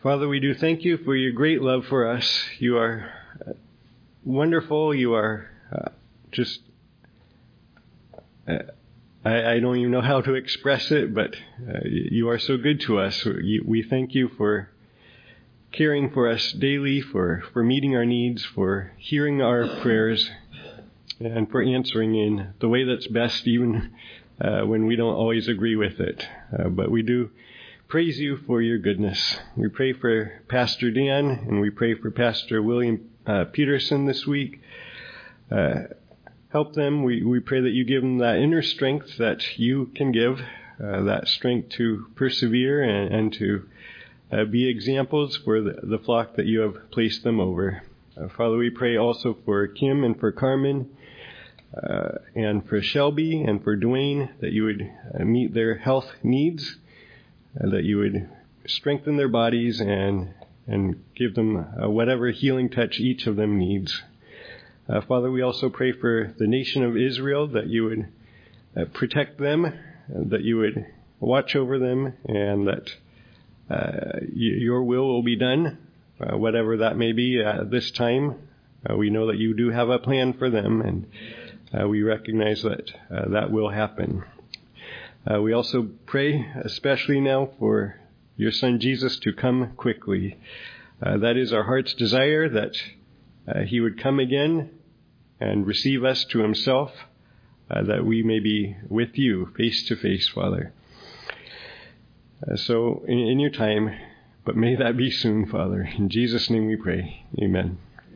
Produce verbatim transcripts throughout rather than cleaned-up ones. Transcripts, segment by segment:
Father, we do thank you for your great love for us. You are uh, wonderful. You are uh, just, uh, I, I don't even know how to express it, but uh, you are so good to us. We, we thank you for caring for us daily, for, for meeting our needs, for hearing our prayers, and for answering in the way that's best, even uh, when we don't always agree with it. Uh, but we do praise you for your goodness. We pray for Pastor Dan, and we pray for Pastor William uh, Peterson this week. Uh, help them. We, we pray that you give them that inner strength that you can give, uh, that strength to persevere and, and to uh, be examples for the, the flock that you have placed them over. Uh, Father, we pray also for Kim and for Carmen, uh, and for Shelby and for Dwayne, that you would uh, meet their health needs, Uh, that you would strengthen their bodies and and give them uh, whatever healing touch each of them needs. Uh, Father, we also pray for the nation of Israel, that you would uh, protect them, uh, that you would watch over them, and that uh, y- your will will be done, uh, whatever that may be at this time. Uh, we know that you do have a plan for them, and uh, we recognize that uh, that will happen. Uh, we also pray, especially now, for your Son Jesus to come quickly. Uh, that is our heart's desire, that uh, he would come again and receive us to himself, uh, that we may be with you face to face, Father. Uh, so in, in your time, but may that be soon, Father. In Jesus' name we pray. Amen.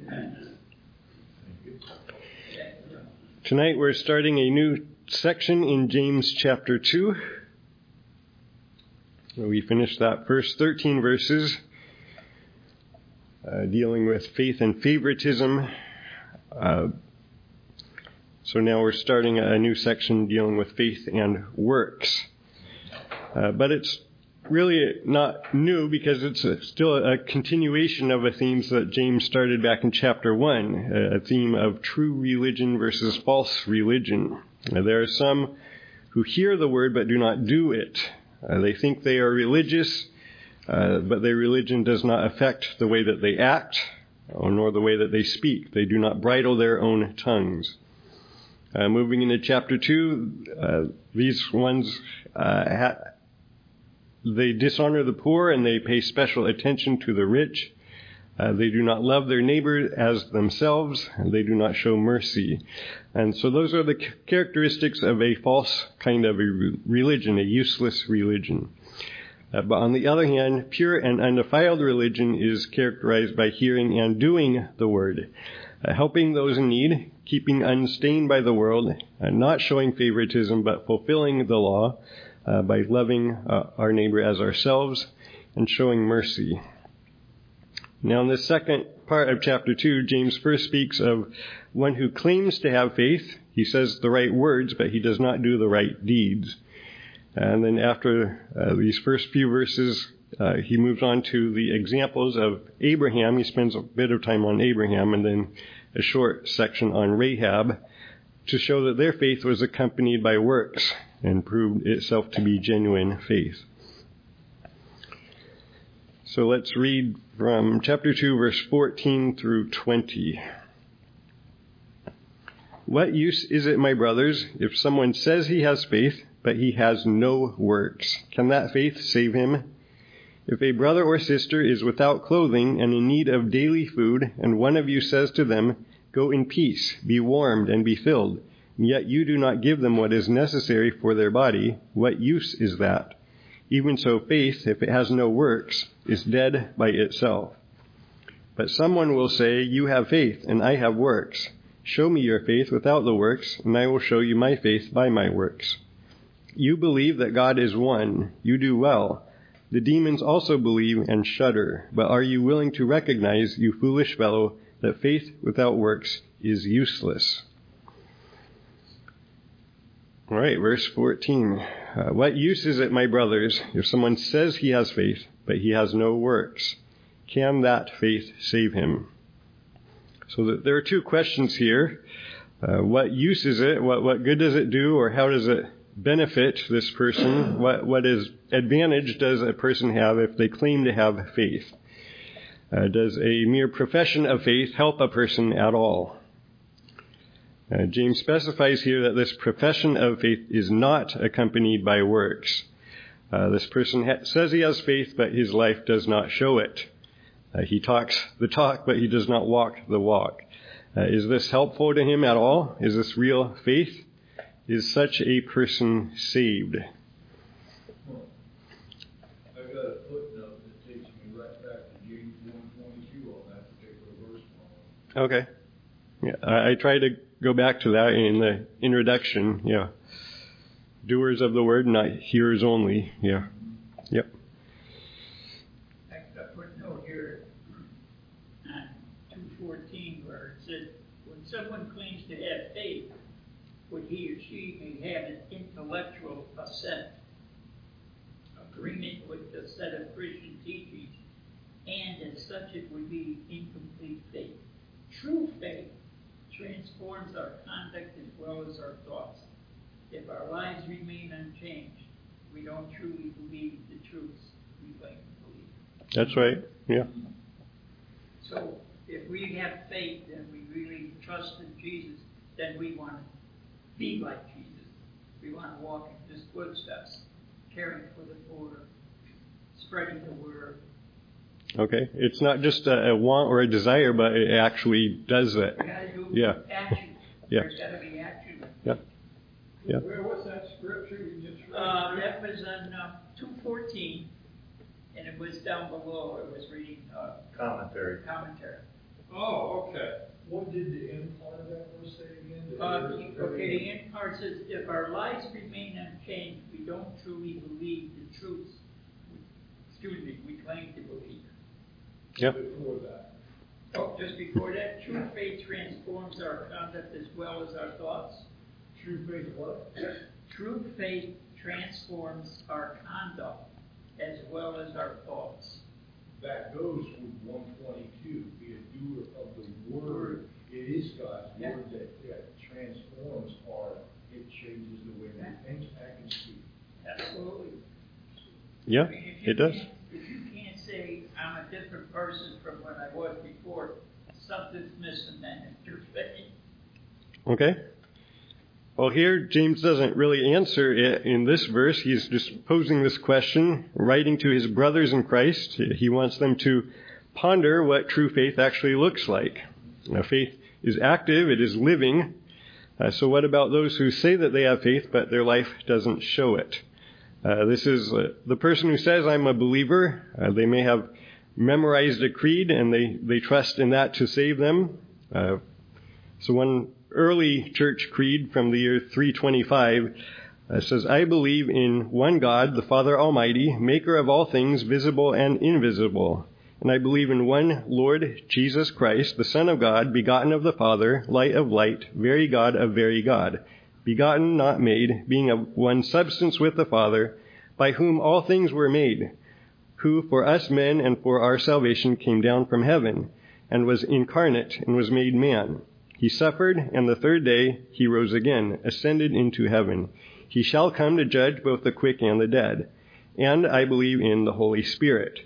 Tonight we're starting a new section in James chapter two. We finished that first thirteen verses uh, dealing with faith and favoritism. Uh, so now we're starting a new section dealing with faith and works. Uh, but it's really not new, because it's a, still a continuation of a theme that James started back in chapter one, a theme of true religion versus false religion. Now, there are some who hear the word but do not do it. Uh, they think they are religious, uh, but their religion does not affect the way that they act, or nor the way that they speak. They do not bridle their own tongues. Uh, moving into chapter two, uh, these ones, uh, ha- they dishonor the poor and they pay special attention to the rich. Uh, they do not love their neighbor as themselves, and they do not show mercy. And so those are the characteristics of a false kind of a religion, a useless religion. Uh, but on the other hand, pure and undefiled religion is characterized by hearing and doing the word, uh, helping those in need, keeping unstained by the world, uh, not showing favoritism, but fulfilling the law uh, by loving uh, our neighbor as ourselves and showing mercy. Now, in the second part of chapter two, James first speaks of one who claims to have faith. He says the right words, but he does not do the right deeds. And then after uh, these first few verses, uh, he moves on to the examples of Abraham. He spends a bit of time on Abraham and then a short section on Rahab to show that their faith was accompanied by works and proved itself to be genuine faith. So let's read from chapter two, verse fourteen through twenty. What use is it, my brothers, if someone says he has faith, but he has no works? Can that faith save him? If a brother or sister is without clothing and in need of daily food, and one of you says to them, "Go in peace, be warmed and be filled," and yet you do not give them what is necessary for their body, what use is that? Even so, faith, if it has no works, is dead by itself. But someone will say, "You have faith, and I have works. Show me your faith without the works, and I will show you my faith by my works." You believe that God is one. You do well. The demons also believe and shudder. But are you willing to recognize, you foolish fellow, that faith without works is useless? All right, verse fourteen. Uh, what use is it, my brothers, if someone says he has faith, but he has no works? Can that faith save him? So that there are two questions here. Uh, what use is it? What, what good does it do? Or how does it benefit this person? What, what is advantage does a person have if they claim to have faith? Uh, does a mere profession of faith help a person at all? Uh, James specifies here that this profession of faith is not accompanied by works. Uh, this person ha- says he has faith, but his life does not show it. Uh, he talks the talk, but he does not walk the walk. Uh, is this helpful to him at all? Is this real faith? Is such a person saved? I've got a footnote that takes me right back to James one twenty-two on that particular verse. Okay. Yeah, I, I try to go back to that in the introduction. Yeah. Doers of the word, not hearers only. Yeah. Yep. I got a footnote here on two fourteen where it says, when someone claims to have faith, what he or she may have an intellectual assent, agreement with the set of Christian teachings, and as such it would be incomplete faith. True faith transforms our conduct as well as our thoughts. If our lives remain unchanged, we don't truly believe the truths we claim to believe. That's right. Yeah. So if we have faith and we really trust in Jesus, then we want to be like Jesus. We want to walk in his footsteps, caring for the poor, spreading the word. Okay. It's not just a, a want or a desire, but it actually does that. We got to do Yeah. action. Yeah. There's got to be action. Yeah. Yeah. Where was that scripture you just read? Uh, that was on uh, two fourteen, and it was down below. It was reading uh, Commentary. commentary. Oh, okay. What did the end part of that verse say again? The Uh, heirs- okay, the end part says, if our lives remain unchanged, we don't truly believe the truths. We, excuse me, we claim to believe. Yep. Before that. Oh, just before that, true faith transforms our conduct as well as our thoughts. True faith what? True faith transforms our conduct as well as our thoughts. That goes with one twenty-two. Be a doer of the word. It is God's Yeah. word that, that transforms our, it changes the way we think, act, and speak. Absolutely. Yeah, I mean, if you it does. can't- If you can't say, I'm a different person from what I was before, something's missing then in your faith. Okay. Well, here James doesn't really answer it in this verse. He's just posing this question, writing to his brothers in Christ. He wants them to ponder what true faith actually looks like. Now, faith is active, it is living. Uh, so what about those who say that they have faith, but their life doesn't show it? Uh, this is uh, the person who says, I'm a believer. Uh, they may have memorized a creed, and they, they trust in that to save them. Uh, so one early church creed from the year three twenty-five uh, says, I believe in one God, the Father Almighty, maker of all things visible and invisible. And I believe in one Lord Jesus Christ, the Son of God, begotten of the Father, light of light, very God of very God, begotten, not made, being of one substance with the Father, by whom all things were made, who for us men and for our salvation came down from heaven, and was incarnate and was made man. He suffered, and the third day he rose again, ascended into heaven. He shall come to judge both the quick and the dead. And I believe in the Holy Spirit.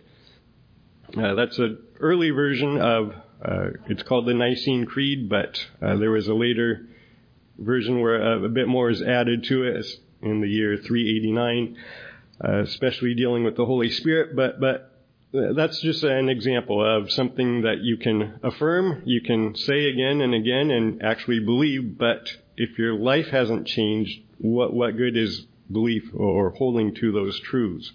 Uh, that's an early version of, uh, it's called the Nicene Creed, but uh, there was a later version where uh, a bit more is added to it in the year three eighty-nine, uh, especially dealing with the Holy Spirit. But, but that's just an example of something that you can affirm, you can say again and again and actually believe, but if your life hasn't changed, what, what good is belief or holding to those truths?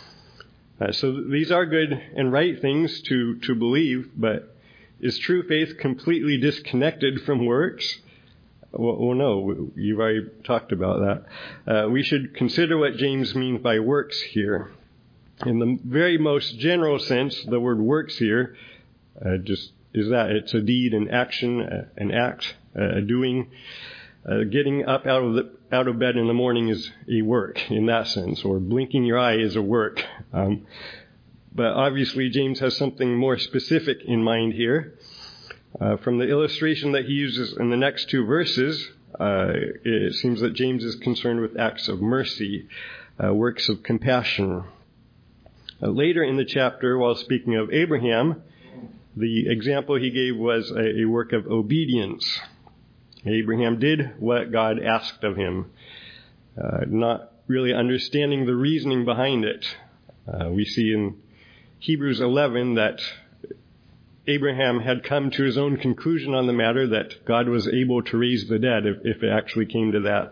Uh, so these are good and right things to, to believe, but is true faith completely disconnected from works? Well, well no, you've already talked about that. Uh, we should consider what James means by works here. In the very most general sense, the word works here uh, just is that. It's a deed, an action, uh, an act, uh, a doing. Uh, getting up out of the, out of bed in the morning is a work in that sense, or blinking your eye is a work. Um, but obviously, James has something more specific in mind here. Uh, from the illustration that he uses in the next two verses, Uh, it seems that James is concerned with acts of mercy, uh, works of compassion. Uh, later in the chapter, while speaking of Abraham, the example he gave was a, a work of obedience. Abraham did what God asked of him, uh, not really understanding the reasoning behind it. Uh, we see in Hebrews eleven that Abraham had come to his own conclusion on the matter, that God was able to raise the dead if, if it actually came to that.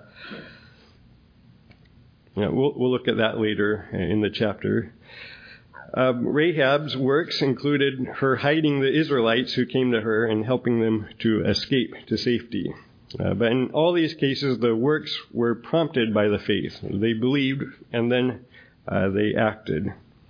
Yeah, we'll, we'll look at that later in the chapter. Um, Rahab's works included her hiding the Israelites who came to her and helping them to escape to safety. Uh, but in all these cases, the works were prompted by the faith. They believed, and then uh, they acted.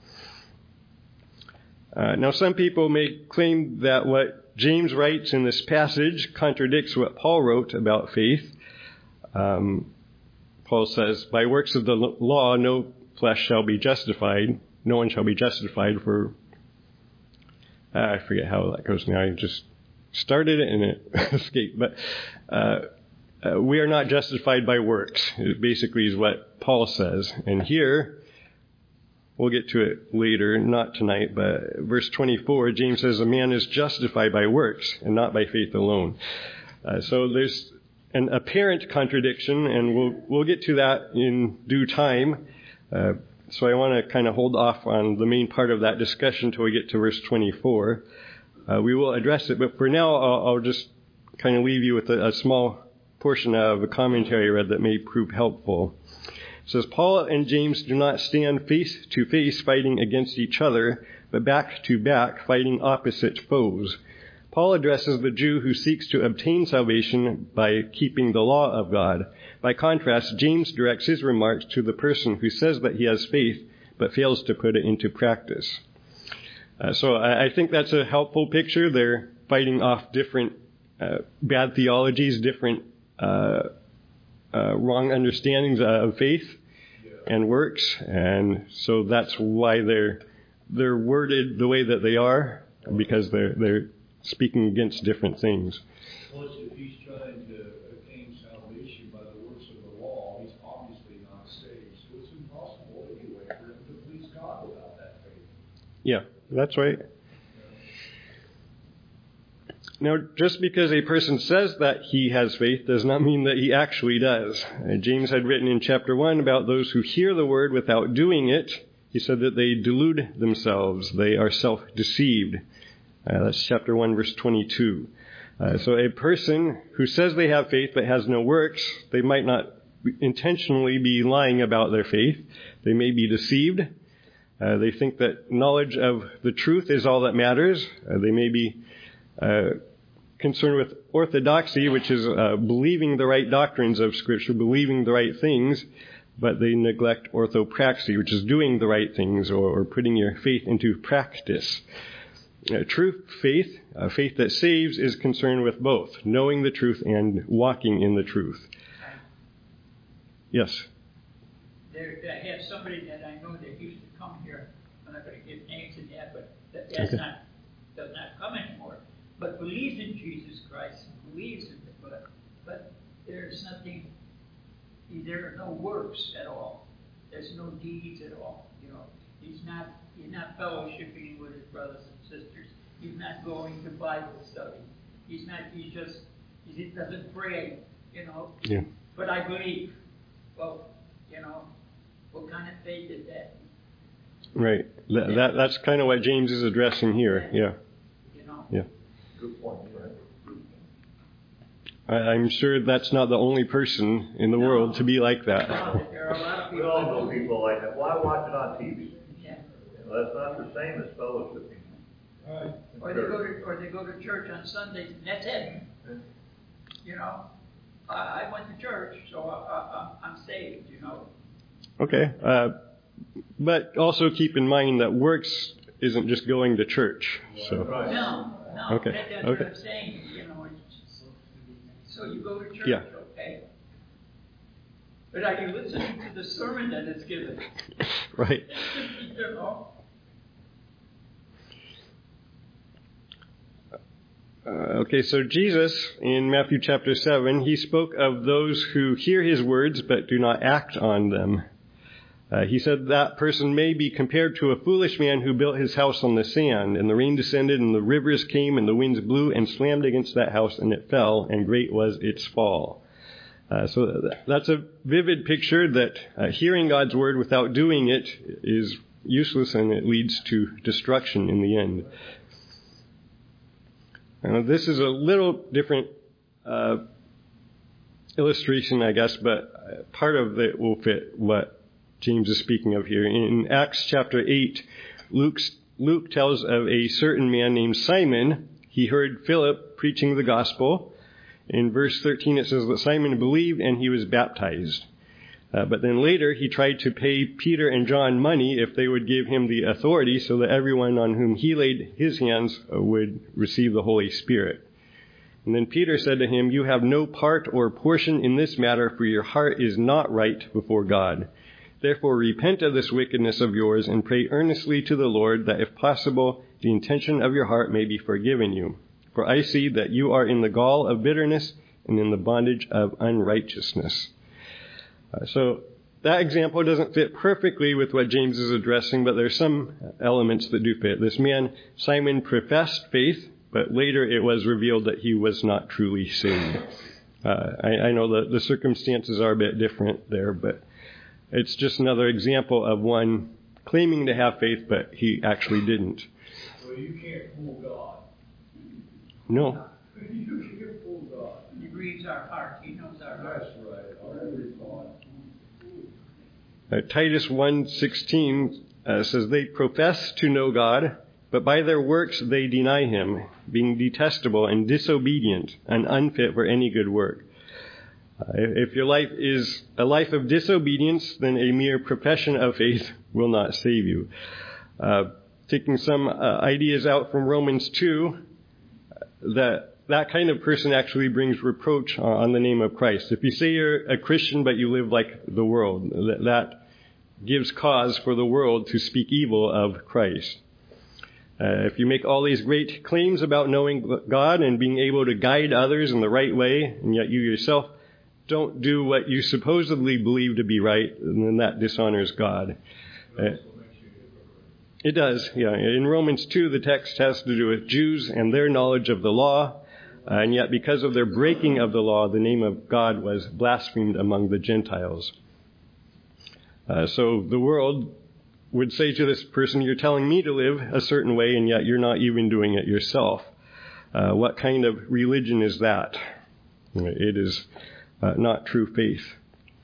Uh, now, some people may claim that what James writes in this passage contradicts what Paul wrote about faith. Um, Paul says, by works of the law, no flesh shall be justified. No one shall be justified for... Uh, I forget how that goes now. I just started it and it escaped. But uh, uh, we are not justified by works. It basically is what Paul says. And here... we'll get to it later, not tonight, but verse twenty-four, James says a man is justified by works and not by faith alone. Uh, so there's an apparent contradiction, and we'll we'll get to that in due time. Uh, so I want to kind of hold off on the main part of that discussion until we get to verse twenty-four. Uh, we will address it, but for now I'll, I'll just kind of leave you with a, a small portion of a commentary I read that may prove helpful. It says, Paul and James do not stand face to face fighting against each other, but back to back fighting opposite foes. Paul addresses the Jew who seeks to obtain salvation by keeping the law of God. By contrast, James directs his remarks to the person who says that he has faith, but fails to put it into practice. Uh, so I, I think that's a helpful picture. They're fighting off different uh, bad theologies, different uh Uh, wrong understandings of faith and works, and so that's why they're they're worded the way that they are, because they're they're speaking against different things. Plus, if he's trying to attain salvation by the works of the law, he's obviously not saved. So it's impossible anyway for him to please God without that faith. Yeah, that's right. Now, just because a person says that he has faith does not mean that he actually does. Uh, James had written in chapter one about those who hear the word without doing it. He said that they delude themselves. They are self-deceived. Uh, that's chapter one, verse twenty-two. Uh, so a person who says they have faith but has no works, they might not intentionally be lying about their faith. They may be deceived. Uh, they think that knowledge of the truth is all that matters. Uh, they may be Uh, concerned with orthodoxy, which is uh, believing the right doctrines of Scripture, believing the right things, but they neglect orthopraxy, which is doing the right things or, or putting your faith into practice. Uh, true faith, uh, faith that saves, is concerned with both, knowing the truth and walking in the truth. Yes? There, I have somebody that I know that used to come here. I'm not going to give names in that, but that, that's Okay. not, does not come anymore. But believes in Jesus Christ, believes in it, but, but there's nothing, there are no works at all. There's no deeds at all. You know, he's not, he's not fellowshipping with his brothers and sisters. He's not going to Bible study. He's not, he just, he doesn't pray, you know. Yeah. But I believe. Well, you know, what kind of faith is that? Right. That, that that's kind of what James is addressing here. Yeah. You know. Yeah. Good point, right? I, I'm sure that's not the only person in the No. world to be like that. No, there are a lot of We people. all know people like that. Why watch it on T V? Yeah. Well, that's not the same as fellowshipping. Right. Or they go to, or they go to church on Sundays, and that's it. You know, I, I went to church, so I, I, I'm saved. You know. Okay. Uh, but also keep in mind that works isn't just going to church. So. Right. No, no. Okay, That, that's okay. what I'm saying. You know, it's, so you go to church, Yeah. okay? But are you listening to the sermon that is given? Right. You know. Uh, okay, so Jesus, in Matthew chapter seven, he spoke of those who hear his words but do not act on them. Uh, he said that person may be compared to a foolish man who built his house on the sand, and the rain descended, and the rivers came, and the winds blew and slammed against that house, and it fell, and great was its fall. Uh, so that's a vivid picture that uh, hearing God's word without doing it is useless, and it leads to destruction in the end. Now, this is a little different uh, illustration, I guess, but part of it will fit what James is speaking of here. In Acts chapter eight, Luke's, Luke tells of a certain man named Simon. He heard Philip preaching the gospel. In verse thirteen, it says that Simon believed and he was baptized. Uh, but then later, he tried to pay Peter and John money if they would give him the authority so that everyone on whom he laid his hands uh, would receive the Holy Spirit. And then Peter said to him, "You have no part or portion in this matter, for your heart is not right before God. Therefore repent of this wickedness of yours and pray earnestly to the Lord that if possible, the intention of your heart may be forgiven you. For I see that you are in the gall of bitterness and in the bondage of unrighteousness." Uh, so that example doesn't fit perfectly with what James is addressing, but there's some elements that do fit. This man, Simon, professed faith, but later it was revealed that he was not truly saved. Uh, I, I know that the circumstances are a bit different there, but it's just another example of one claiming to have faith, but he actually didn't. Well, you can't fool God. No. You can't fool God. He reads our heart. He knows our heart. That's right. Our every thought. Uh, Titus one sixteen uh, says, "They profess to know God, but by their works they deny him, being detestable and disobedient and unfit for any good work." Uh, if your life is a life of disobedience, then a mere profession of faith will not save you. Uh, taking some uh, ideas out from Romans two, that that kind of person actually brings reproach on the name of Christ. If you say you're a Christian but you live like the world, that, that gives cause for the world to speak evil of Christ. Uh, if you make all these great claims about knowing God and being able to guide others in the right way, and yet you yourself don't do what you supposedly believe to be right, then that dishonors God. Uh, it does, yeah. In Romans two, the text has to do with Jews and their knowledge of the law, uh, and yet because of their breaking of the law, the name of God was blasphemed among the Gentiles. Uh, so the world would say to this person, "You're telling me to live a certain way, and yet you're not even doing it yourself." Uh, what kind of religion is that? It is uh, not true faith.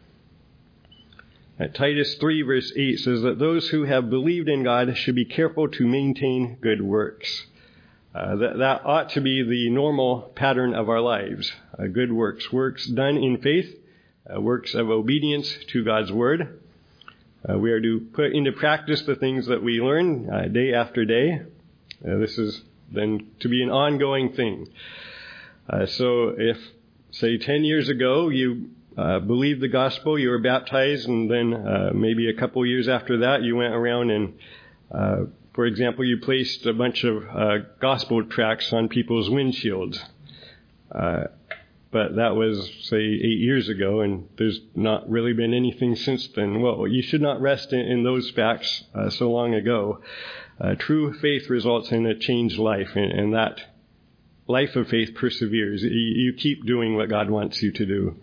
Uh, Titus three verse eight says that those who have believed in God should be careful to maintain good works. Uh, that, that ought to be the normal pattern of our lives. Uh, good works, works done in faith, uh, works of obedience to God's word. Uh, we are to put into practice the things that we learn uh, day after day. Uh, this is then to be an ongoing thing. Uh, so if, say, ten years ago you uh, believed the gospel, you were baptized, and then uh, maybe a couple years after that you went around and, uh, for example, you placed a bunch of uh, gospel tracts on people's windshields. Uh, But that was, say, eight years ago, and there's not really been anything since then. Well, you should not rest in, in those facts uh, so long ago. Uh, true faith results in a changed life, and, and that life of faith perseveres. You, you keep doing what God wants you to do.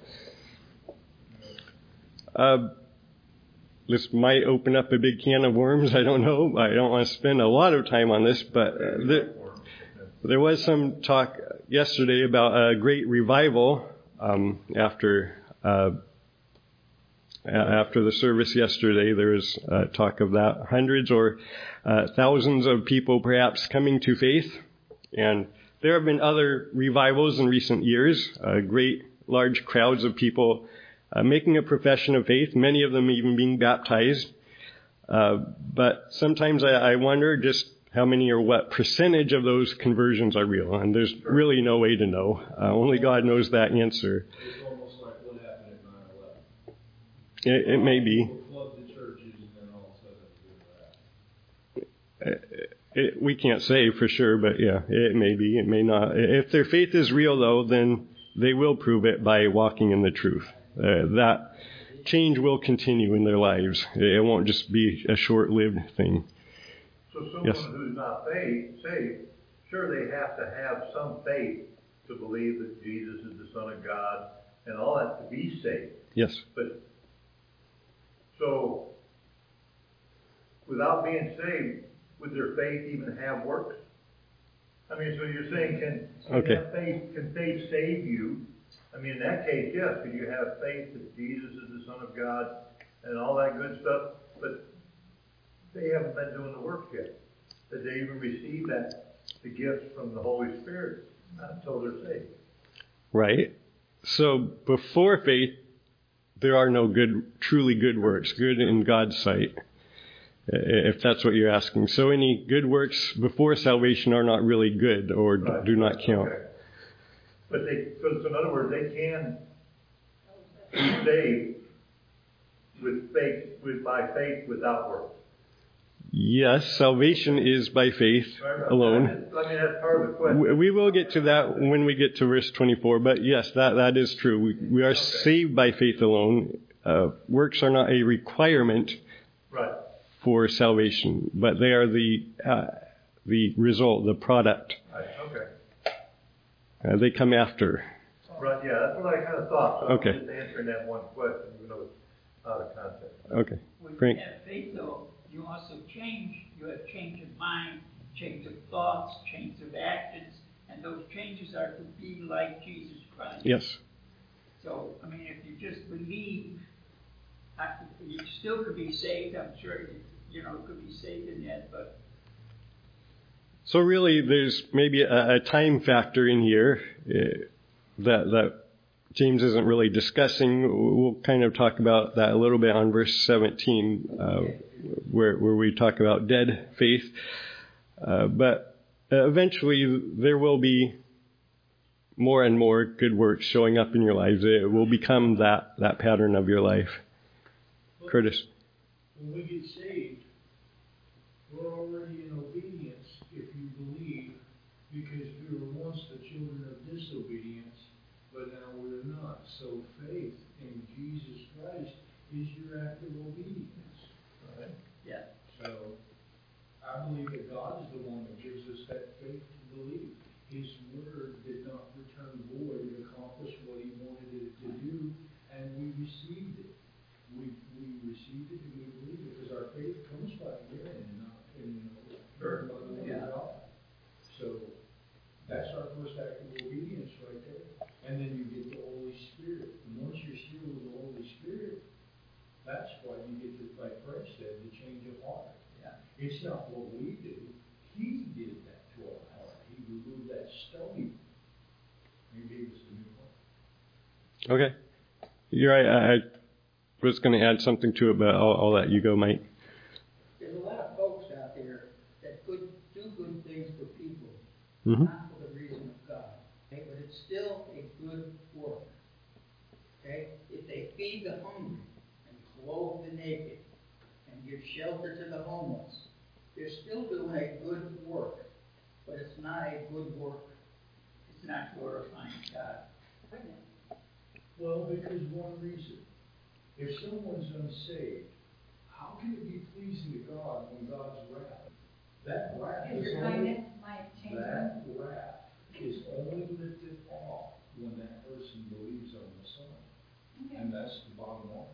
Uh, this might open up a big can of worms. I don't know. I don't want to spend a lot of time on this, but uh, the, there was some talk yesterday about a great revival um, after uh, after the service yesterday. There was uh, talk of that, hundreds or uh, thousands of people perhaps coming to faith, and there have been other revivals in recent years. Uh, great large crowds of people uh, making a profession of faith, many of them even being baptized. Uh, but sometimes I, I wonder just how many or what percentage of those conversions are real? And there's really no way to know. Uh, only God knows that answer. It's almost like what happened at nine eleven. It, it may be. Flood the churches and then all of a sudden do that. it, we can't say for sure, but yeah, it may be, it may not. If their faith is real, though, then they will prove it by walking in the truth. Uh, that change will continue in their lives. It won't just be a short-lived thing. So someone Yes. who's not faith, saved, sure they have to have some faith to believe that Jesus is the Son of God and all that to be saved. Yes. But so without being saved, would their faith even have works? I mean, so you're saying, can, can Okay. that faith, can faith save you? I mean, in that case, yes, could you have faith that Jesus is the Son of God and all that good stuff? But they haven't been doing the work yet. Did they even receive that, the gifts from the Holy Spirit? Not until they're saved. Right. So before faith, there are no good, truly good works, good in God's sight, if that's what you're asking. So any good works before salvation are not really good or Right. do not count. Okay. But they, so in other words, they can be saved with faith, with by faith without works. Yes, salvation is by faith Right, right. alone. That is- I mean, that's part of the question. We we will get to that when we get to verse twenty-four, but yes, that, that is true. We, we are Okay. saved by faith alone. Uh, works are not a requirement Right. for salvation, but they are the uh, the result, the product. Right. Okay. Uh, they come after. Right. Yeah, that's what I kind of thought. So Okay. I'm just answering that one question, even though it's out of context. Okay. When you Frank? have faith, though, you also change. You have change of mind, change of thoughts, change of actions, and those changes are to be like Jesus Christ. Yes. So, I mean, if you just believe, I, you still could be saved. I'm sure you, you know, could be saved in that, but So really, there's maybe a, a time factor in here uh, that that James isn't really discussing. We'll kind of talk about that a little bit on verse seventeen, uh, where where we talk about dead faith. Uh, but eventually, there will be more and more good works showing up in your lives. It will become that that pattern of your life. Curtis. When we get saved, we're already in obedience if you believe, because we were once the children of disobedience, but now we're not. So faith in Jesus Christ is your act of obedience. Right? yeah. So I believe that God is the one that gives us that faith to believe. His word did not return void. It accomplished what he wanted it to do, and we received it. We we received it and we believe it, because our faith comes by hearing and not in hearing by the word Yeah. of God. So that's our first act of obedience right there. And then you get the Holy Spirit. And once you're sealed with the Holy Spirit, that's why you get to, like Fred said, the change of heart. Yeah. It's not what we do. He did that to our heart. He removed that stony and gave us a new heart. Okay. You're right. I, I was going to add something to it, but I'll, I'll let you go, Mike. There's a lot of folks out there that could do good things for people, Mm-hmm. not for the reason of God. Okay? But it's still a good work. Okay? If they feed the hungry and clothe the naked and give shelter to the homeless, they're still doing a good work. But it's not a good work. It's not glorifying God. Well, because one reason. If someone's unsaved, how can it be pleasing to God when God's wrath? That wrath Is is your only, kindness might change that them? wrath is only lifted off when that person believes on the Son. And that's the bottom line.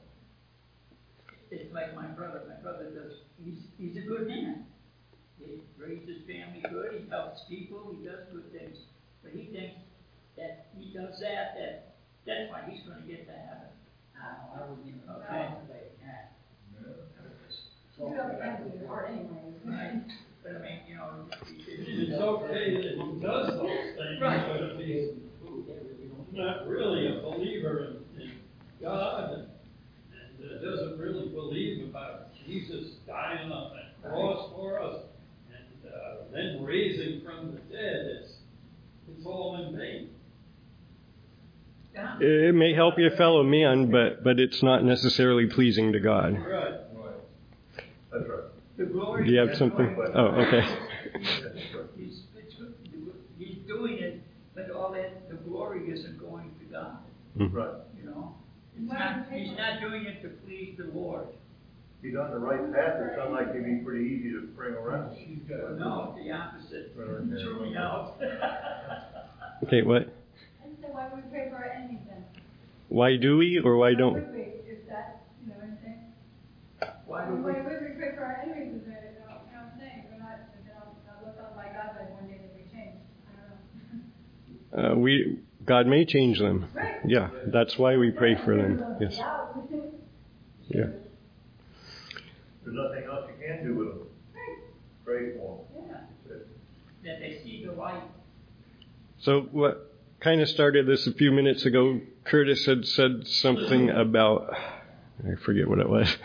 It's like my brother. My brother does, he's, he's a good man. He raised his family good, he helps people, he does good things. But he thinks that he does that, that that's why he's going to get to heaven. I, I wouldn't even Okay. contemplate that. You do have a hand in your heart anyways. Right? But I mean, you know, It's okay that he does those things, Right. but if he's not really a believer in, in God and, and uh, doesn't really believe about Jesus dying on that cross for us and uh, then raising from the dead, it's, it's all in vain. God, It may help your fellow man, but but it's not necessarily pleasing to God. Right. That's right. the glory. Do you have something? Oh, okay. He's, he's doing it, but all that, the glory isn't going to God. Mm-hmm. Right. You know? It's not, he's not doing it to please the Lord. If he's on the right path, it sounds like it'd be pretty easy to bring around. Well, no, the opposite. Threw me out. Okay, what? And so why do we pray for our enemies then? Why do we or why Why don't? would we, if that, you know what I'm saying? Why Why do we? would we pray for our enemies if they're, you know what I'm saying? We're not, they're not, not looked on by God, like one day they may change. I don't know. Uh, we God may change them. Right. Yeah, that's why we pray for them. Yes. Yeah. There's nothing else you can do with them. Pray for them. Yeah. That they see the light. So what kind of started this a few minutes ago, Curtis had said something about, I forget what it was.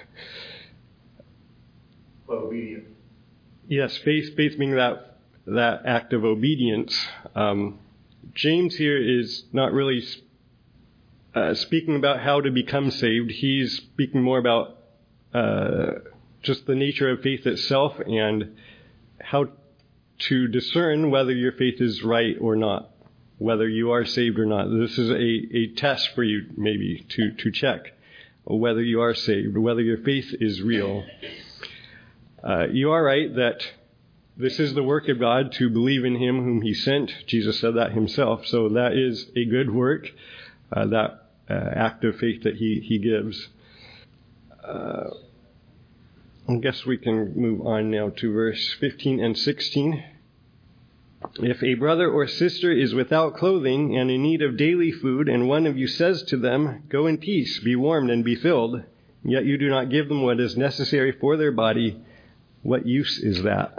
But obedience. Yes, faith, faith being that that act of obedience. Um, James here is not really uh, speaking about how to become saved. He's speaking more about uh, just the nature of faith itself and how to discern whether your faith is right or not, whether you are saved or not. This is a, a test for you maybe to, to check whether you are saved, whether your faith is real. Uh, you are right that this is the work of God to believe in him whom he sent. Jesus said that himself. So that is a good work, uh, that uh, act of faith that he, he gives. Uh, I guess we can move on now to verse fifteen and sixteen. If a brother or sister is without clothing and in need of daily food, and one of you says to them, "Go in peace, be warmed and be filled," yet you do not give them what is necessary for their body, what use is that?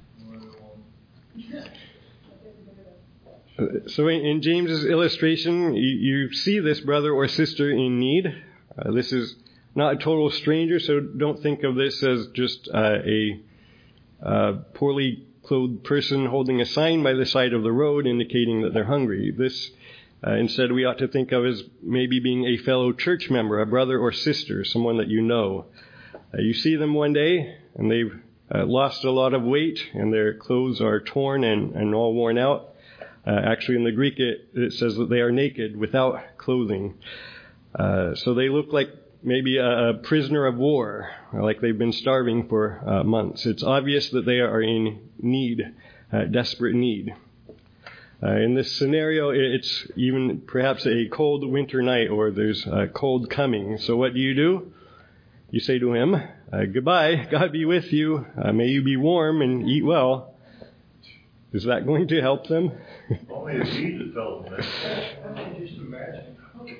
So in James's illustration, you, you see this brother or sister in need. Uh, this is not a total stranger, so don't think of this as just uh, a uh, poorly clothed person holding a sign by the side of the road indicating that they're hungry. This, uh, instead, we ought to think of as maybe being a fellow church member, a brother or sister, someone that you know. Uh, you see them one day, and they've uh, lost a lot of weight, and their clothes are torn and, and all worn out. Uh, actually, in the Greek, it, it says that they are naked, without clothing. Uh, so they look like maybe a, a prisoner of war, like they've been starving for uh, months. It's obvious that they are in need, uh, desperate need. Uh, in this scenario, it's even perhaps a cold winter night, or there's a cold coming. So what do you do? You say to him, uh, "Goodbye, God be with you. Uh, may you be warm and eat well." Is that going to help them? Only if Jesus tells them that. I can just imagine.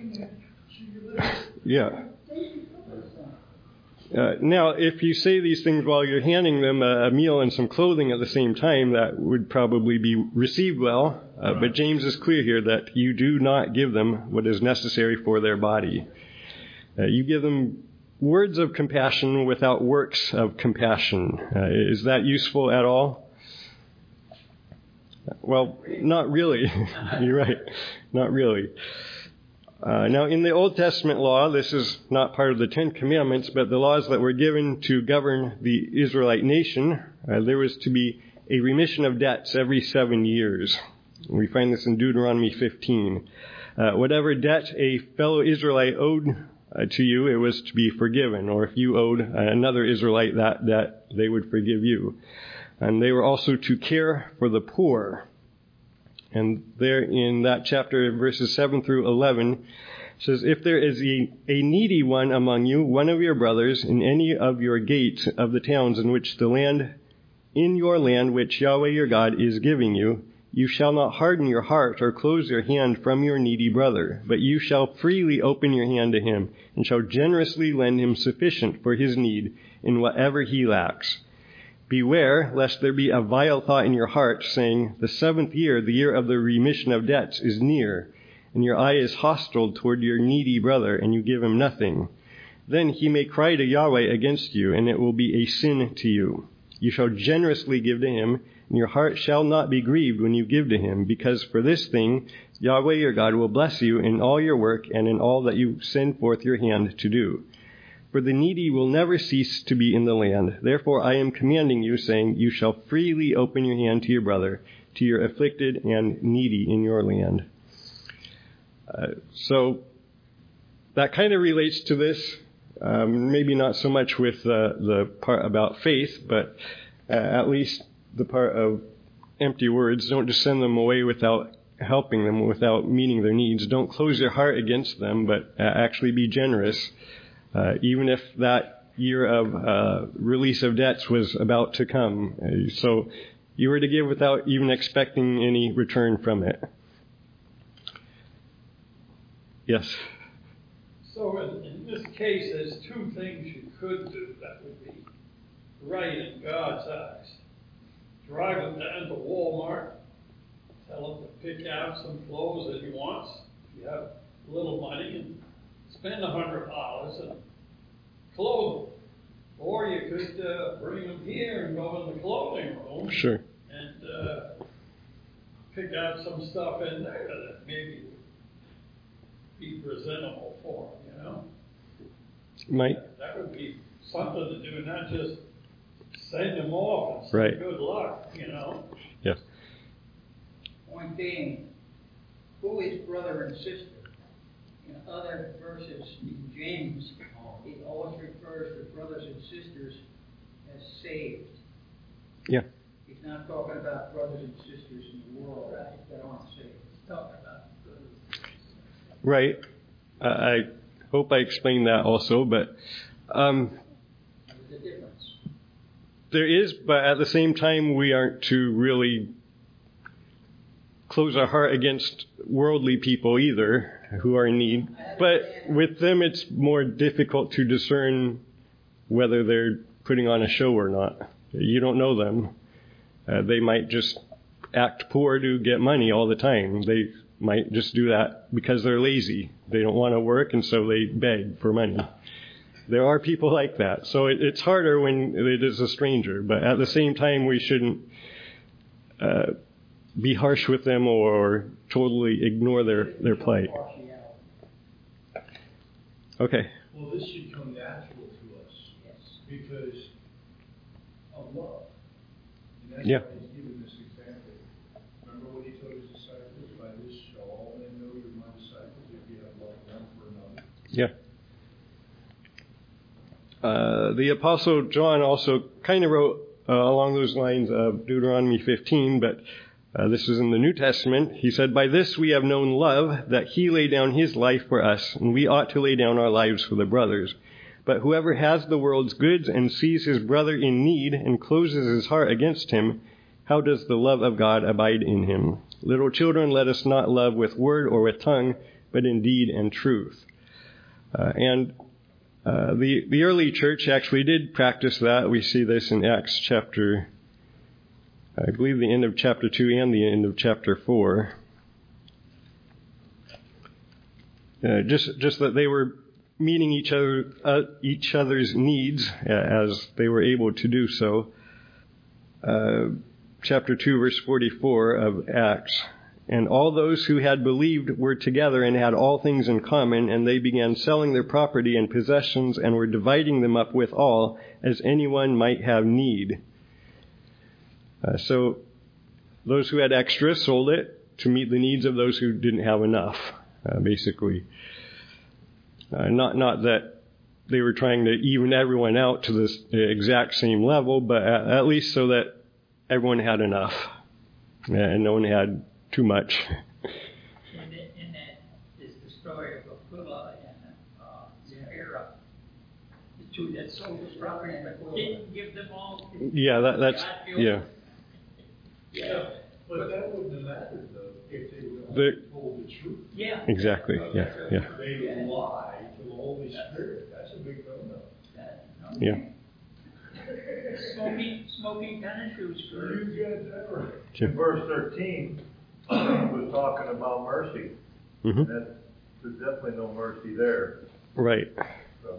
Yeah. Uh, now, if you say these things while you're handing them a, a meal and some clothing at the same time, that would probably be received well. Uh, but James is clear here that you do not give them what is necessary for their body. Uh, you give them words of compassion without works of compassion. Uh, is that useful at all? Well, not really. You're right. Not really. Uh, now, in the Old Testament law, this is not part of the Ten Commandments, but the laws that were given to govern the Israelite nation, uh, there was to be a remission of debts every seven years. We find this in Deuteronomy fifteen. Uh, whatever debt a fellow Israelite owed uh, to you, it was to be forgiven. Or if you owed another Israelite that debt, they would forgive you. And they were also to care for the poor. And there in that chapter, verses seven through eleven, it says, "If there is a, a needy one among you, one of your brothers, in any of your gates of the towns in which the land, in your land which Yahweh your God is giving you, you shall not harden your heart or close your hand from your needy brother, but you shall freely open your hand to him, and shall generously lend him sufficient for his need in whatever he lacks. Beware lest there be a vile thought in your heart, saying, the seventh year, the year of the remission of debts, is near, and your eye is hostile toward your needy brother, and you give him nothing. Then he may cry to Yahweh against you, and it will be a sin to you. You shall generously give to him, and your heart shall not be grieved when you give to him, because for this thing Yahweh your God will bless you in all your work and in all that you send forth your hand to do. For the needy will never cease to be in the land. Therefore I am commanding you, saying, you shall freely open your hand to your brother, to your afflicted and needy in your land. Uh, so that kind of relates to this. Um, maybe not so much with uh, the part about faith, but uh, at least the part of empty words. Don't just send them away without helping them, without meeting their needs. Don't close your heart against them, but uh, actually be generous. Uh, even if that year of uh, release of debts was about to come. Uh, so you were to give without even expecting any return from it. Yes? So in, in this case, there's two things you could do that would be right in God's eyes. Drive him down to Walmart, tell him to pick out some clothes that he wants. If you have a little money, and spend a hundred dollars and clothe him. Or you could uh, bring him here and go in the clothing room. Sure. And uh, pick out some stuff in there that maybe be presentable for him, you know? Might. That, that would be something to do, not just send him off and say Right. good luck, you know? Yes. Point being, who is brother and sister? In other verses in James, it always refers to brothers and sisters as saved. Yeah. He's not talking about brothers and sisters in the world that aren't saved. He's talking about brothers. Right. Uh, I hope I explained that also, but um, There's a difference. there is, but at the same time, we aren't to really close our heart against worldly people either who are in need. But with them, it's more difficult to discern whether they're putting on a show or not. You don't know them. Uh, they might just act poor to get money all the time. They might just do that because they're lazy. They don't want to work, and so they beg for money. There are people like that. So it, it's harder when it is a stranger. But at the same time, we shouldn't uh, be harsh with them or totally ignore their, their plight. Okay. Well, this should come natural to us. Yes. Because of love. And that's Yeah. why he's given this example. Remember what he told his disciples? By this shall all men know you're my disciples if you have love one for another. Yeah. Uh, the Apostle John also kind of wrote uh, along those lines of Deuteronomy fifteen, but uh, this is in the New Testament. He said, by this we have known love, that he laid down his life for us, and we ought to lay down our lives for the brothers. But whoever has the world's goods and sees his brother in need and closes his heart against him, how does the love of God abide in him? Little children, let us not love with word or with tongue, but in deed and truth. Uh, and uh, the the early church actually did practice that. We see this in Acts chapter, I believe the end of chapter two and the end of chapter four. Uh, just just that they were meeting each other uh, each other's needs uh, as they were able to do so. Uh, chapter two, verse forty-four of Acts. And all those who had believed were together and had all things in common, and they began selling their property and possessions and were dividing them up with all, as anyone might have need. Uh, so those who had extra sold it to meet the needs of those who didn't have enough, uh, basically. Uh, not not that they were trying to even everyone out to this exact same level, but at, at least so that everyone had enough and no one had too much. And that, and that is the story of Aquila and uh, Zipporah, the two that sold the property, but didn't give them all. Yeah, that, that's, yeah. Yeah. But that wouldn't have mattered, though, if they would have The- told the truth. Yeah. Exactly, yeah, yeah. They lie to the Holy Spirit. That's a big no-no. That- Yeah. Smoking, smoking tennis shoes. You guys ever? In verse thirteen, was talking about mercy. Mm-hmm. That, there's definitely no mercy there. Right. So.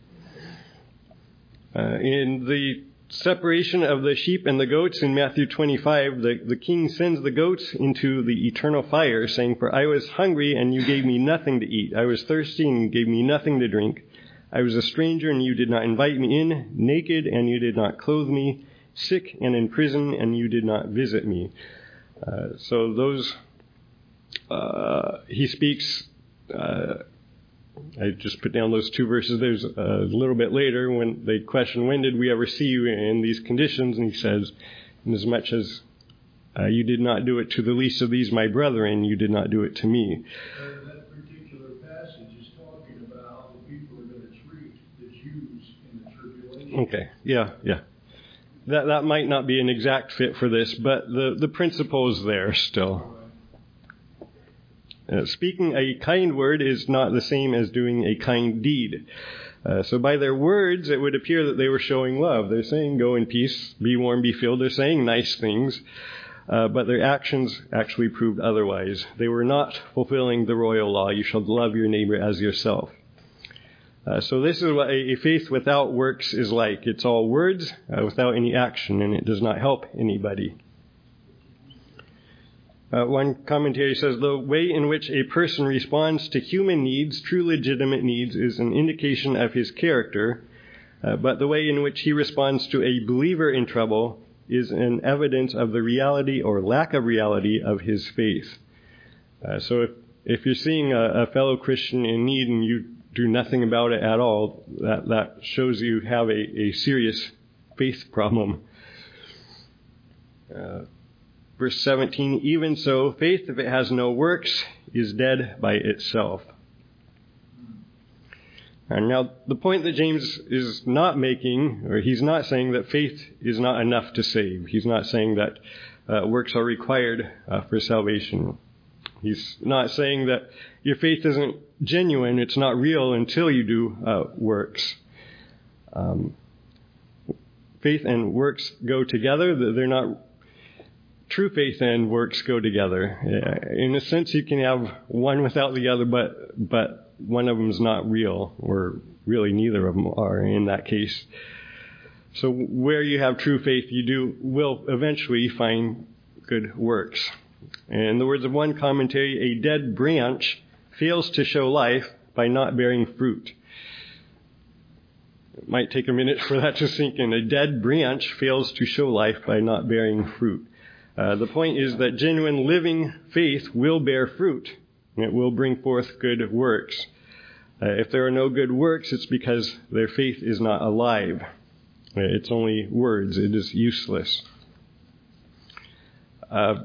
Uh, in the separation of the sheep and the goats in Matthew twenty-five, the, the king sends the goats into the eternal fire, saying, for I was hungry and you gave me nothing to eat. I was thirsty and you gave me nothing to drink. I was a stranger, and you did not invite me in, naked, and you did not clothe me, sick and in prison, and you did not visit me. Uh, so those, uh, he speaks, uh, I just put down those two verses. There's a little bit later when they question, when did we ever see you in these conditions? And he says, inasmuch as uh, you did not do it to the least of these, my brethren, you did not do it to me. Uh, that particular passage is talking about how the people are going to treat the Jews in the tribulation. Okay, yeah, yeah. That that might not be an exact fit for this, but the, the principle is there still. Uh, speaking a kind word is not the same as doing a kind deed. Uh, so by their words, it would appear that they were showing love. They're saying, go in peace, be warm, be filled. They're saying nice things, uh, but their actions actually proved otherwise. They were not fulfilling the royal law, you shall love your neighbor as yourself. Uh, so this is what a, a faith without works is like. It's all words uh, without any action, and it does not help anybody. Uh, one commentary says, the way in which a person responds to human needs, true legitimate needs, is an indication of his character, uh, but the way in which he responds to a believer in trouble is an evidence of the reality or lack of reality of his faith. Uh, so if, if you're seeing a, a fellow Christian in need and you do nothing about it at all, that, that shows you have a, a serious faith problem. Uh, Verse seventeen, even so, faith, if it has no works, is dead by itself. And now, the point that James is not making, or he's not saying that faith is not enough to save. He's not saying that uh, works are required uh, for salvation. He's not saying that your faith isn't genuine, it's not real until you do uh, works. Um, faith and works go together. They're not True faith and works go together. In a sense, you can have one without the other, but but one of them is not real, or really neither of them are in that case. So where you have true faith, you do will eventually find good works. In the words of one commentary, a dead branch fails to show life by not bearing fruit. It might take a minute for that to sink in. A dead branch fails to show life by not bearing fruit. Uh, the point is that genuine living faith will bear fruit. It will bring forth good works. Uh, if there are no good works, it's because their faith is not alive. Uh, it's only words. It is useless. Uh,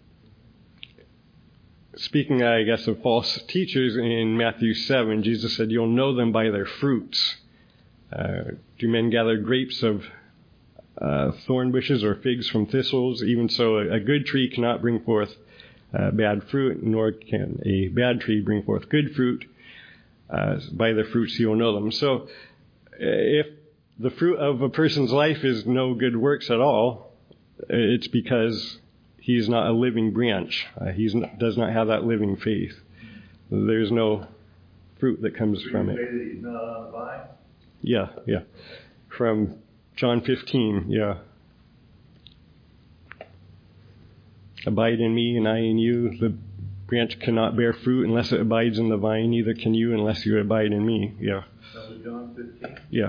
speaking, I guess, of false teachers, in Matthew seven, Jesus said, you'll know them by their fruits. Uh, do men gather grapes of Uh, thorn bushes or figs from thistles? Even so, a, a good tree cannot bring forth uh, bad fruit, nor can a bad tree bring forth good fruit. Uh, by their fruits you will know them. So, if the fruit of a person's life is no good works at all, it's because he's not a living branch. Uh, he does not have that living faith. There's no fruit that comes so from you it. say that he's not on the vine? Yeah, yeah. From John fifteen, yeah. Abide in me and I in you. The branch cannot bear fruit unless it abides in the vine. Neither can you unless you abide in me. Yeah. That was John fifteen? Yeah.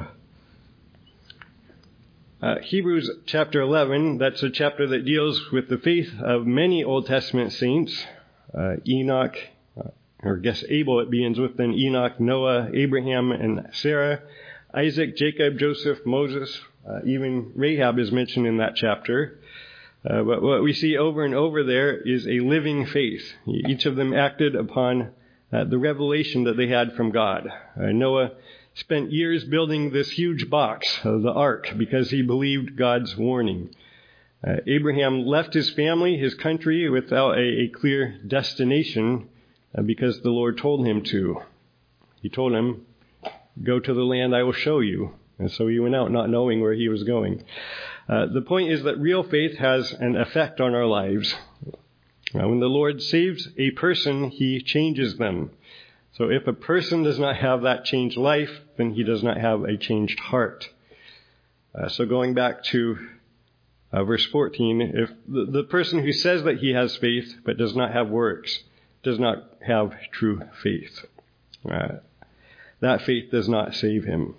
Uh, Hebrews chapter eleven, that's a chapter that deals with the faith of many Old Testament saints. Uh, Enoch, uh, or I guess Abel it begins with, then Enoch, Noah, Abraham, and Sarah, Isaac, Jacob, Joseph, Moses. Uh, even Rahab is mentioned in that chapter. Uh, but what we see over and over there is a living faith. Each of them acted upon uh, the revelation that they had from God. Uh, Noah spent years building this huge box, uh, the ark, because he believed God's warning. Uh, Abraham left his family, his country, without a, a clear destination uh, because the Lord told him to. He told him, go to the land I will show you. And so he went out not knowing where he was going. Uh, the point is that real faith has an effect on our lives. Now, when the Lord saves a person, he changes them. So if a person does not have that changed life, then he does not have a changed heart. Uh, so going back to uh, verse fourteen, if the, the person who says that he has faith but does not have works does not have true faith. Uh, that faith does not save him.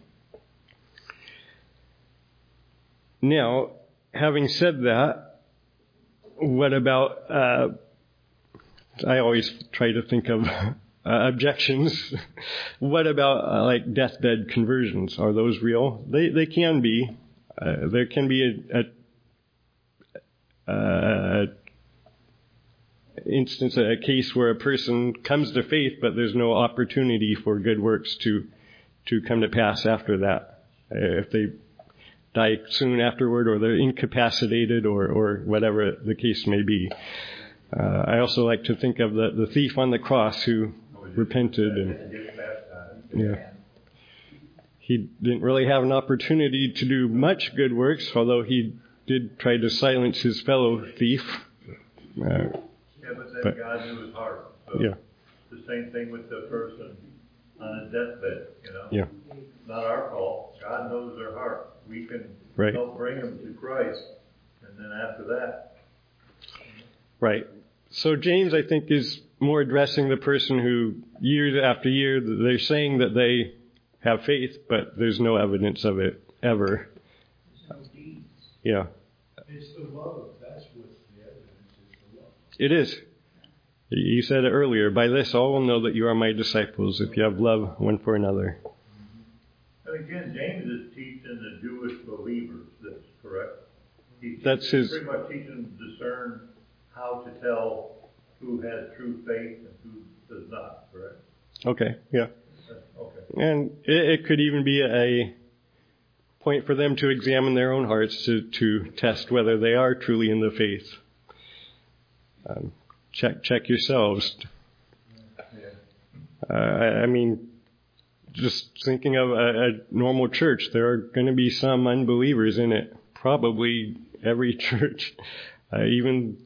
Now, having said that, what about, uh, I always try to think of uh, objections. What about uh, like deathbed conversions? Are those real? They they can be. Uh, there can be a, a, a instance, a case where a person comes to faith, but there's no opportunity for good works to to come to pass after that. Uh, if they die soon afterward, or they're incapacitated, or, or whatever the case may be. Uh, I also like to think of the, the thief on the cross who repented, and yeah, he didn't really have an opportunity to do much good works, although he did try to silence his fellow thief. Uh, yeah, but then but, God knew his heart. So yeah. The same thing with the person on his deathbed, you know? Yeah. Not our fault. God knows their heart. We can right. help bring them to Christ, and then after that. Right. So James, I think, is more addressing the person who, year after year, they're saying that they have faith, but there's no evidence of it ever. There's no deeds. Yeah. It's the love. That's what's the evidence, is the love. It is. You said it earlier. By this, all will know that you are my disciples, if you have love one for another. And again, James is teaching the Jewish believers this, correct? He's That's his. pretty much teaching them to discern how to tell who has true faith and who does not, correct? Okay, yeah. Okay. And it, it could even be a point for them to examine their own hearts to, to test whether they are truly in the faith. Um, check check yourselves. Uh, I, I mean, just thinking of a, a normal church, there are going to be some unbelievers in it. Probably every church, uh, even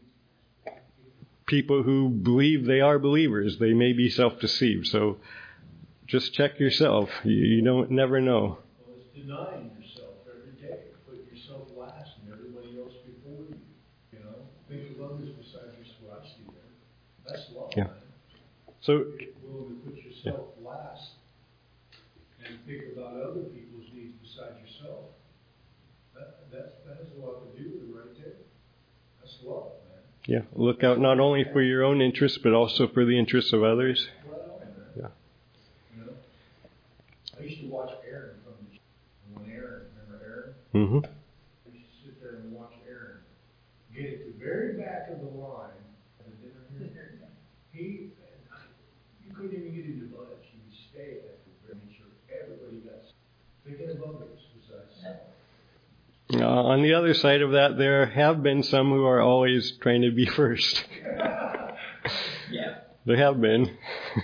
people who believe they are believers, they may be self-deceived. So just check yourself. You, you don't never know. Well, it's denying yourself every day. Put yourself last and everybody else before you. You know, think of others besides yourself. I see there. That's love. Yeah. Man. So You're willing to put yourself yeah. last and think about other people's needs besides yourself. That that's, that has a lot to do with it right there. That's love, man. yeah, look out not only for your own interests, but also for the interests of others. Well, Yeah. You know, I used to watch Aaron from the when Aaron, remember Aaron? Mm-hmm. I used to sit there and watch Aaron get at the very back of the line at the dinner here. He, you couldn't even get him to budge. He would stay at the very make sure everybody got thinking of others besides self. Uh, on the other side of that, there have been some who are always trying to be first. Yeah. There have been.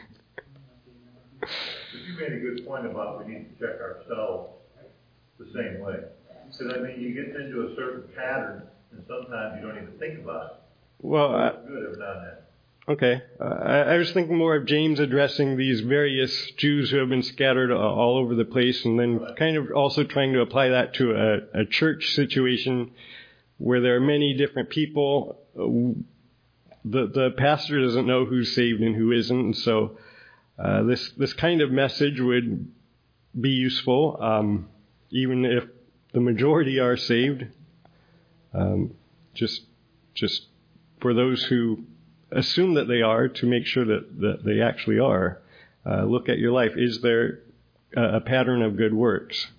But you made a good point about we need to check ourselves the same way. Because, I mean, you get into a certain pattern, and sometimes you don't even think about it. Well, uh, It's good every now and then. okay. Uh, I, I was thinking more of James addressing these various Jews who have been scattered uh, all over the place, and then kind of also trying to apply that to a, a church situation where there are many different people. Uh, the the pastor doesn't know who's saved and who isn't, and so uh, this this kind of message would be useful, um, even if the majority are saved. Um, just just for those who assume that they are, to make sure that, that they actually are. Uh, look at your life. Is there a, a pattern of good works?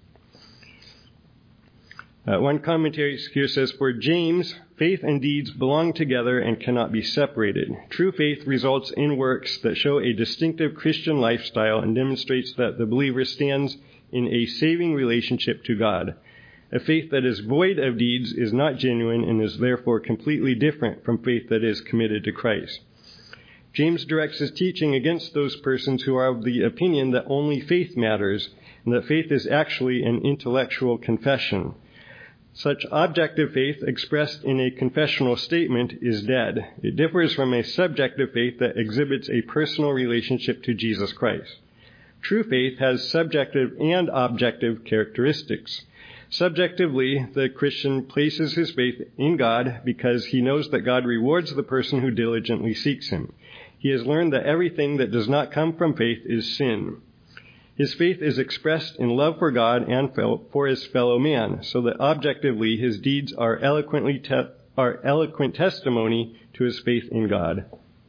Uh, one commentary here says, for James, faith and deeds belong together and cannot be separated. True faith results in works that show a distinctive Christian lifestyle and demonstrates that the believer stands in a saving relationship to God. A faith that is void of deeds is not genuine and is therefore completely different from faith that is committed to Christ. James directs his teaching against those persons who are of the opinion that only faith matters and that faith is actually an intellectual confession. Such objective faith expressed in a confessional statement is dead. It differs from a subjective faith that exhibits a personal relationship to Jesus Christ. True faith has subjective and objective characteristics. Subjectively, the Christian places his faith in God because he knows that God rewards the person who diligently seeks him. He has learned that everything that does not come from faith is sin. His faith is expressed in love for God and for his fellow man, so that objectively his deeds are eloquently te- are eloquent testimony to his faith in God.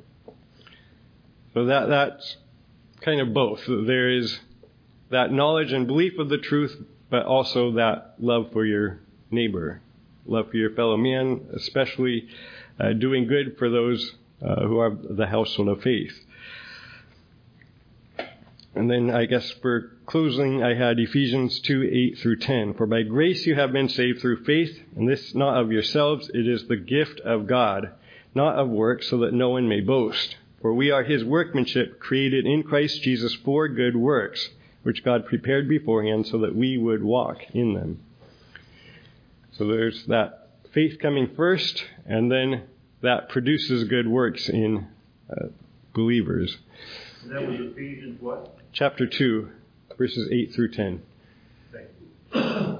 So that that's kind of both. There is that knowledge and belief of the truth, but also that love for your neighbor, love for your fellow man, especially uh, doing good for those uh, who are the household of faith. And then I guess for closing, I had Ephesians two, eight through ten. For by grace you have been saved through faith, and this not of yourselves, it is the gift of God, not of works, so that no one may boast. For we are his workmanship, created in Christ Jesus for good works, which God prepared beforehand so that we would walk in them. So there's that faith coming first, and then that produces good works in uh, believers. And that was Ephesians what? Chapter two, verses eight through ten. Thank you.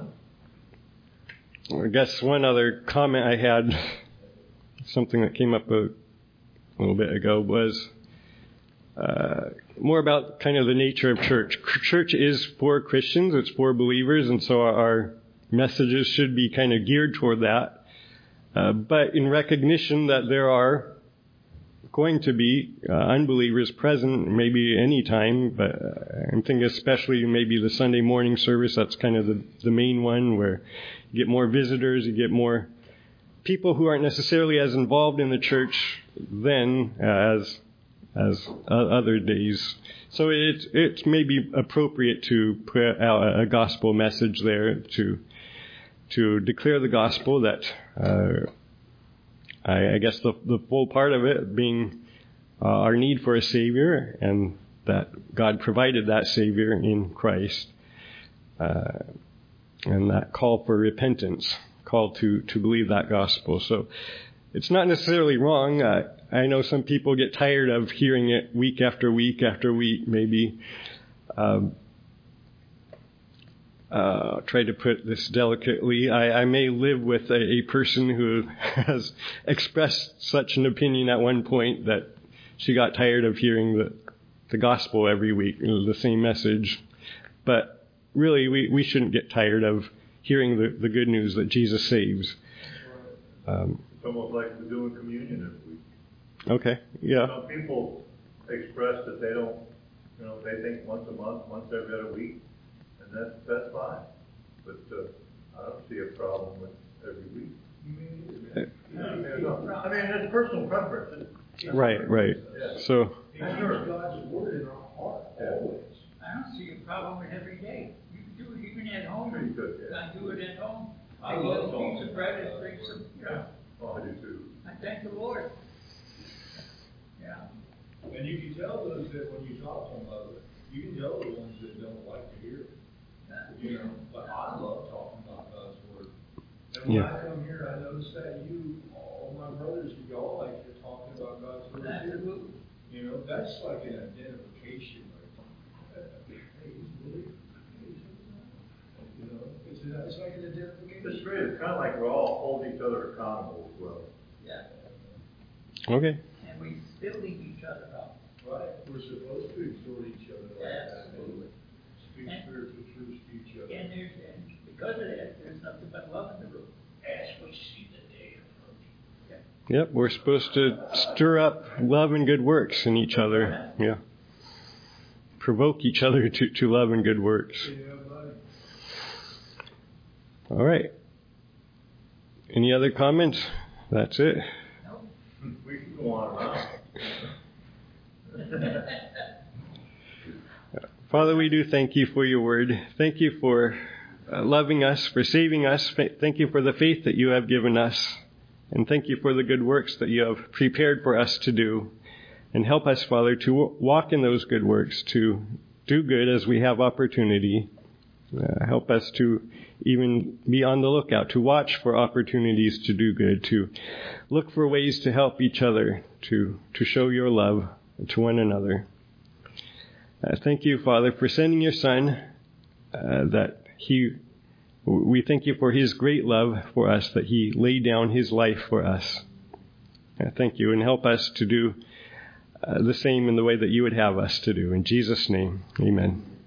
I guess one other comment I had, something that came up a little bit ago, was uh, more about kind of the nature of church. Church is for Christians, it's for believers, and so our messages should be kind of geared toward that. Uh, but in recognition that there are going to be uh, unbelievers present maybe any time, but uh, I'm thinking especially maybe the Sunday morning service, that's kind of the, the main one where you get more visitors, you get more people who aren't necessarily as involved in the church then uh, as as uh, other days. So it's it's maybe appropriate to put out a, a gospel message there to to declare the gospel that uh, I, I guess the the full part of it being uh, our need for a Savior, and that God provided that Savior in Christ, uh, and that call for repentance, call to, to believe that gospel. So it's not necessarily wrong. Uh, I know some people get tired of hearing it week after week after week, maybe. Um, Uh, try to put this delicately. I, I may live with a, a person who has expressed such an opinion at one point that she got tired of hearing the, the gospel every week, you know, the same message. But really, we, we shouldn't get tired of hearing the, the good news that Jesus saves. Um, It's almost like we're doing communion every week. okay, yeah. Some people express that they don't, you know, they think once a month, once every other week. That's, that's fine, but uh, I don't see a problem with every week. Uh, I mean, it's personal preference. It's, right, right. Yeah. So, It's God's word in our heart, always. I don't see a problem with every day. You can do it even at home. Pretty good, yeah. I do it at home. I I eat love a talking piece of about bread and God's drink word. some, you know, Oh, I do too. I thank the Lord. Yeah. And you can tell those that when you talk to them about it, you can tell the ones that don't like to hear it. You know, but I love talking about God's word. And when Yeah. I come here, I notice that you, all my brothers, you all like you're talking about God's word too. Absolutely. You know, that's like an identification right there. Hey, he's a believer. Hey, he's a- You know, it's, a, it's like an identification. It's great. It's kind of like we're all holding each other accountable as well. Yeah. okay. And we building each other up. Right, we're supposed to exhort each other like that. Absolutely. Speak And- spiritual truths to each other. And there's, and because of that, there's nothing but love in the room. As we see the day approaching. Yep, we're supposed to stir up love and good works in each other. Yeah. Provoke each other to, to love and good works. Yeah, buddy. All right. Any other comments? That's it. No? We can go on around. Father, we do thank you for your word. Thank you for uh, loving us, for saving us. Thank you for the faith that you have given us. And thank you for the good works that you have prepared for us to do. And help us, Father, to w- walk in those good works, to do good as we have opportunity. Uh, help us to even be on the lookout, to watch for opportunities to do good, to look for ways to help each other, to, to show your love to one another. Uh, thank you, Father, for sending your Son, uh, that he, we thank you for his great love for us, that he laid down his life for us. Uh, thank you, and help us to do uh, the same in the way that you would have us to do. In Jesus' name, amen.